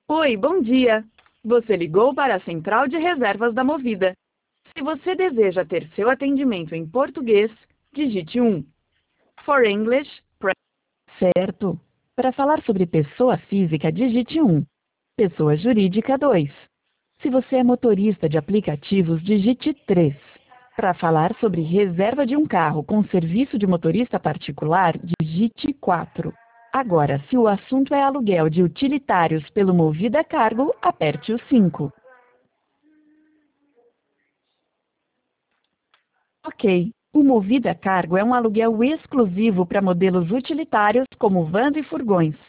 Oi, bom dia. Você ligou para a Central de Reservas da Movida. Se você deseja ter seu atendimento em português, digite 1. For English, press... Certo. Para falar sobre pessoa física, digite 1. Pessoa jurídica, 2. Se você é motorista de aplicativos, digite 3. Para falar sobre reserva de um carro com serviço de motorista particular, digite 4. Agora, se o assunto é aluguel de utilitários pelo Movida Cargo, aperte o 5. Ok. O Movida Cargo é um aluguel exclusivo para modelos utilitários como vans e furgões.